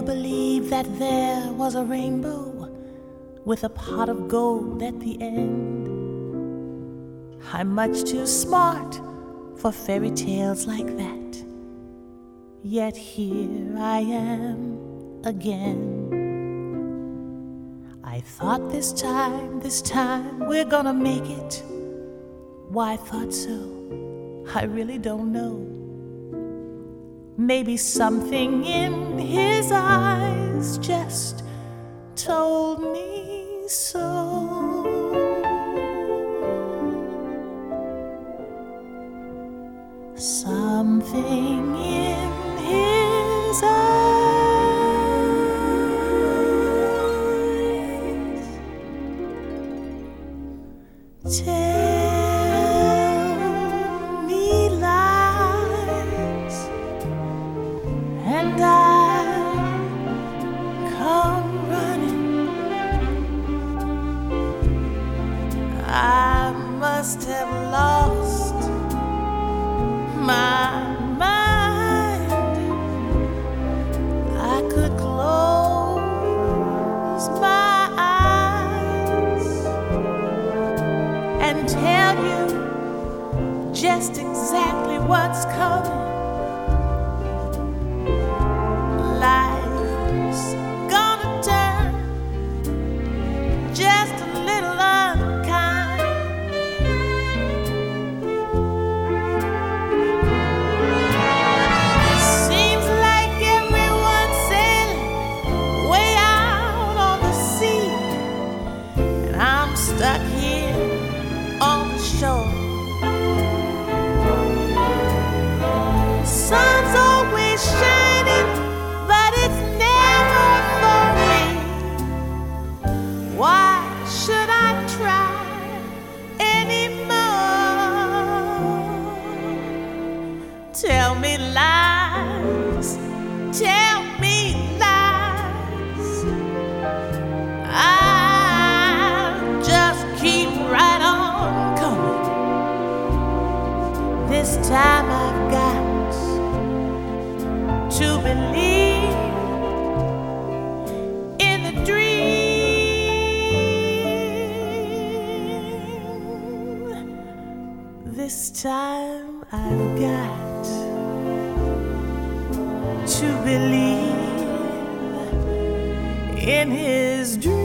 believed that there was a rainbow with a pot of gold at the end. I'm much too smart for fairy tales like that. Yet here I am again. I thought this time we're gonna make it. Why I thought so, I really don't know. Maybe something in his eyes just told me so. Something in his eyes tell me lies, and I come running. I must have lost my mind. I could close my eyes and tell you just exactly what's coming. Life's gonna turn just a little unkind. Seems like everyone's sailing way out on the sea, and I'm stuck here on the shore. Sun's always shining, but it's never for me. Why should I try anymore? Tell me lies, tell me lies. I'll just keep right on coming. This time I've got to believe in the dream. This time I've got to believe in his dream.